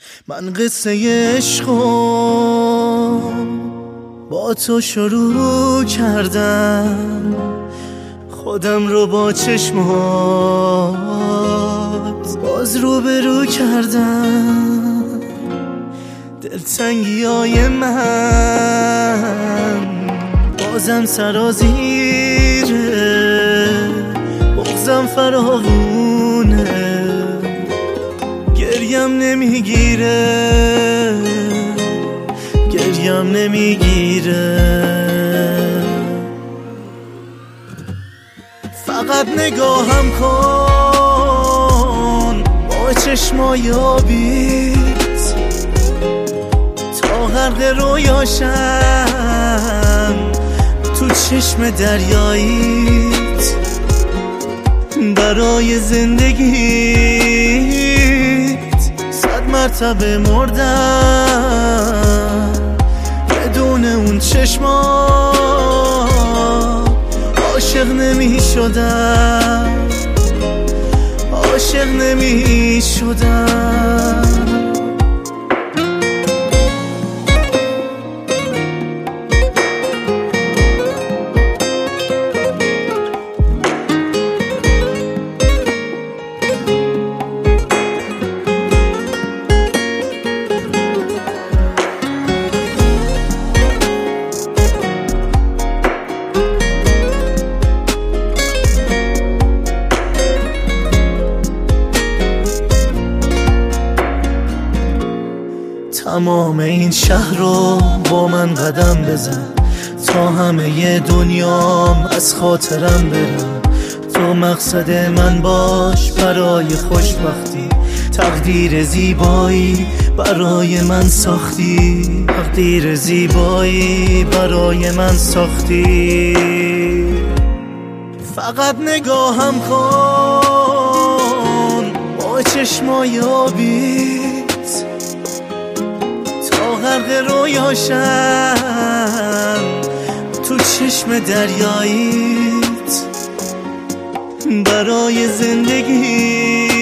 من قصه عشقو با تو شروع کردم، خودم رو با چشمات باز روبرو کردم. دلتنگی های من بازم سرازیره، بغضم فراوونه، گریم نمیگیره. فقط نگاهم کن با چشمای آبیت تا غرق رویاشم تو چشم دریاییت. برای زندگیت 100 مرتبه مردم، بدون اون چشما عاشق نمی شدم. تمام این شهر رو با من قدم بزن تا همه دنیام از خاطرم برم. تو مقصد من باش برای خوشبختی، تقدیر زیبایی برای من ساختی، تقدیر زیبایی برای من ساختی. فقط نگاهم کن با چشمای آبیت تا غرق رویاشم تو چشم دریاییت. برای زندگی